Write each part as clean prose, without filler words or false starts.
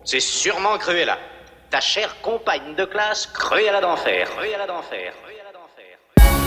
C'est sûrement Cruella, ta chère compagne de classe Cruella d'enfer. Cruella d'enfer. Cruella d'enfer.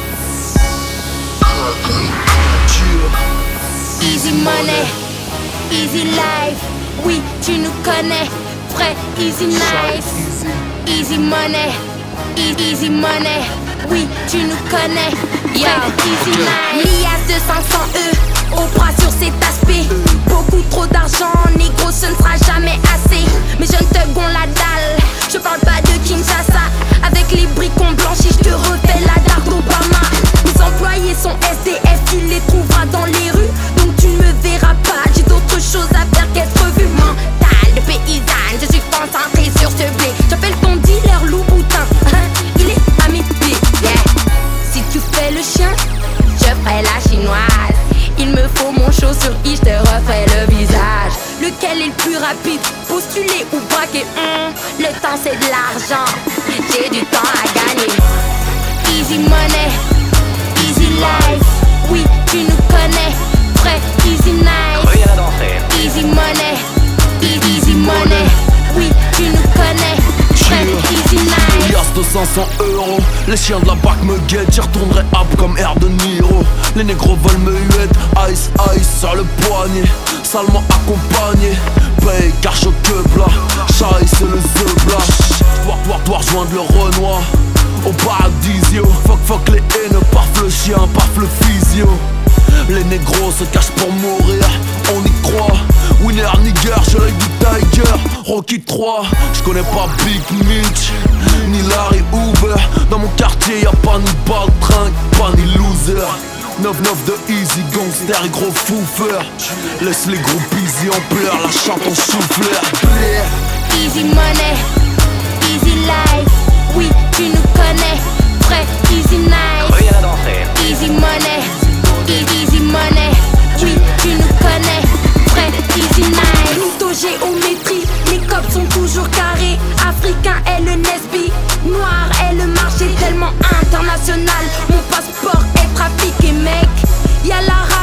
Easy money, easy life. Oui, tu nous connais, frère, easy nice. Easy money, easy money. Oui, tu nous connais, frère, easy nice. Lias de 500 au bras sur cet aspect. Beaucoup trop d'argent, négro, ce ne sera jamais assez. Mes jeunes thugs ont la dalle. Je parle pas de Kinshasa. Avec les bricons blanchis, je te refais la dalle d'Obama. Mes employés sont SDF, tu les trouveras dans les rues. Donc tu ne me verras pas, j'ai d'autres choses à faire qu'être vu. Mental de paysanne, je suis concentré sur ce blé. J'appelle ton dealer Louboutin, il est à mes pieds, yeah. Si tu fais le chien, je ferai la chinoise. Il me faut mon show sur I, je te referai le visage. Lequel est le plus rapide, postuler ou braquer? Le temps c'est de l'argent, j'ai du temps à gagner. Easy money, easy life. Oui, tu nous connais, frère, easy nice. Cruella d'enfer. Easy money, easy money. Oui, tu nous connais, frère, easy nice. Lias de 500 €, les chiens de la BAC me guettent. J'y retournerai hop comme air de Niro. Les négros veulent me huette, ice sur le poignet. Salement accompagné, paye car choc-bla. Chai c'est le zebla. Dois rejoindre le Renoir au paradisio. Fuck les haines, parf le chien, parf le physio. Les négros se cachent pour mourir, on y croit. Winner, nigger, j'ai l'œil du Tiger. Rocky 3, j'connais pas Big Mitch ni Larry Hoover. Dans mon quartier y'a pas ni baltringue, pas ni loser. 9-9 de easy gangster et gros foufeur. Laisse les gros busy en pleurs, la chante en souffleur. Easy money, easy life. Oui, tu nous connais, frère, easy nice. Cruella d'enfer. Easy money, easy money. Oui, tu nous connais, frère, easy nice. Pluto géométrie, les cops sont toujours carrés. Africain est le Nesby, noir est le marché tellement international. Mon passeport est trafiqué, mec. Y'a la